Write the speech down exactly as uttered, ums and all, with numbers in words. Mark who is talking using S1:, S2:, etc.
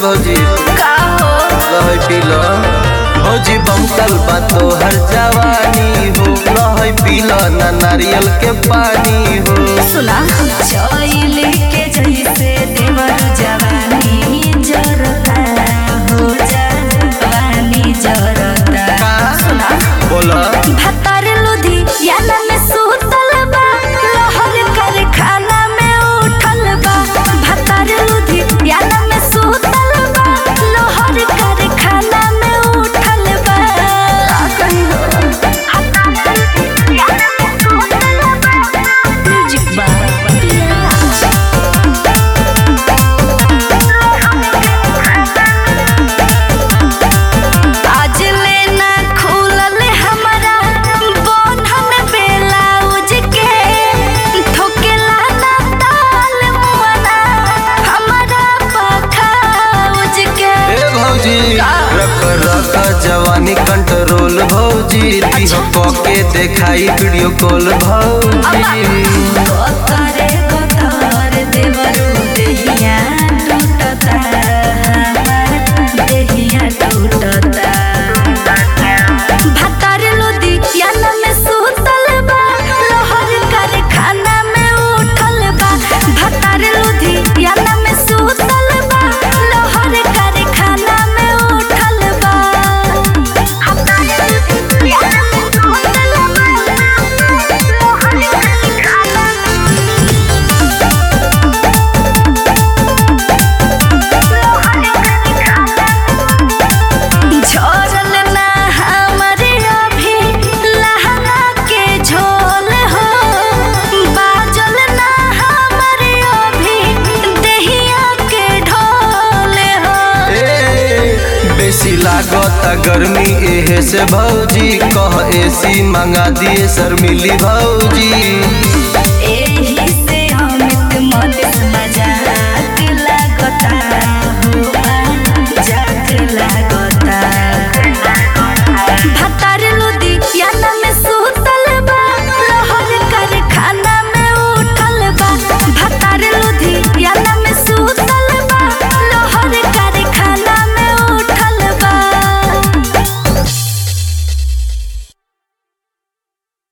S1: भौजी
S2: का हो
S1: लहै पीला भौजी बमकल बा तोहर जवानी हो लहै पीला ना नारियल के पानी हो।
S2: सुना चोइली के जैसे देवर जवानी जरता हो जवानी जरता। सुना
S1: बोला
S2: भतर लुधी याना में सुतल बा लहर कारखाना में उठल बा। भतर लुधी याना में सुतल बा लहर कारखाना में उठल बा। म्यूजिक बा आज लेना खुलल हमारा बंधन ब्लाउज के ठोकेला ना ताल मुआना हमारा पखाउज के।
S1: ए भौजी रख रख जवानी कंट्रोल भौजी दिह के देखाई वीडियो कॉल भौजी।
S2: करे कतर देवरू देहिया टूटता देहिया टूटता। भतर लुधी याना में सुतल बा लहर कारखाना में उठल बा। भतर लुधी याना में सुतल बा लहर कारखाना में उठल बा। झोरल ना हमरे अभी लहंगा के झोल हो बाजल ना हमरे अभी देहिया के ढोल हो।
S1: ए, बेसी लागत गर्मी एहे से भौजी कह एसी मंगा दिए सर मिली भौजी।